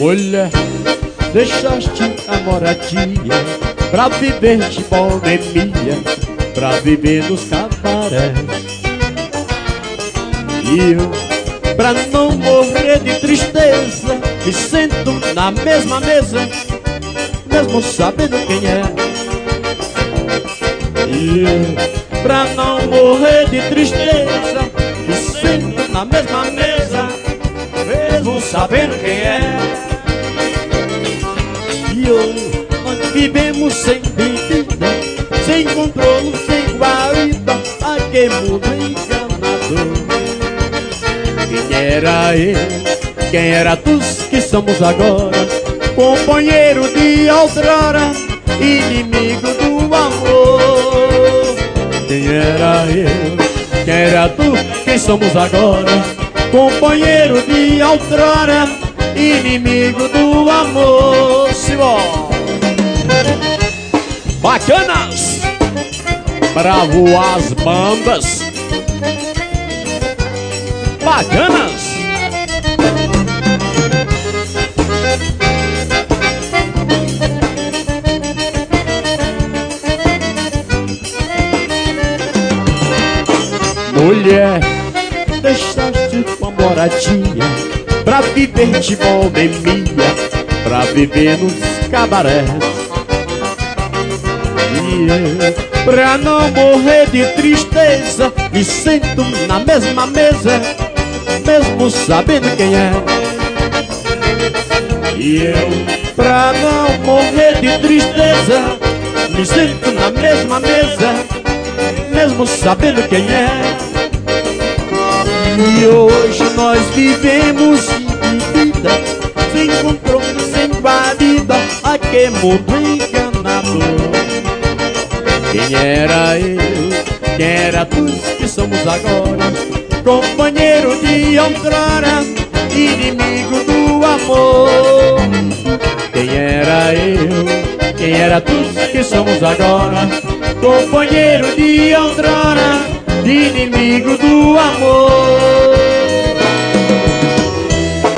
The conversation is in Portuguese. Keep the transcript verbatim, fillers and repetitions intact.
Mulher, deixaste a moradia pra viver de boemia, pra viver nos cabarés. E eu, pra não morrer de tristeza, me sento na mesma mesa, mesmo sabendo quem é. E eu, pra não morrer de tristeza, me sento na mesma mesa, mesmo sabendo quem é. E hoje nós vivemos sem bebida, sem controle, sem guarida, a que mundo enganador. Quem era eu, quem era tu que somos agora, companheiro de outrora, inimigo do amor. Quem era eu, quem era tu, quem somos agora, companheiro de outrora, inimigo do amor. Simão, bacanas, bravo as bandas, bacanas. Mulher, deixaste tua moradia pra viver de boemia, pra viver nos cabarés. E eu, pra não morrer de tristeza, me sento na mesma mesa, mesmo sabendo quem é. E eu, pra não morrer de tristeza, me sento na mesma mesa, mesmo sabendo quem é. E hoje nós vivemos sem vida, sem controle, sem guarida, a que mundo enganador. Quem era eu, quem era tu que somos agora, companheiro de outrora, inimigo do amor. Quem era eu, quem era tu que somos agora, companheiro de outrora, inimigo do amor.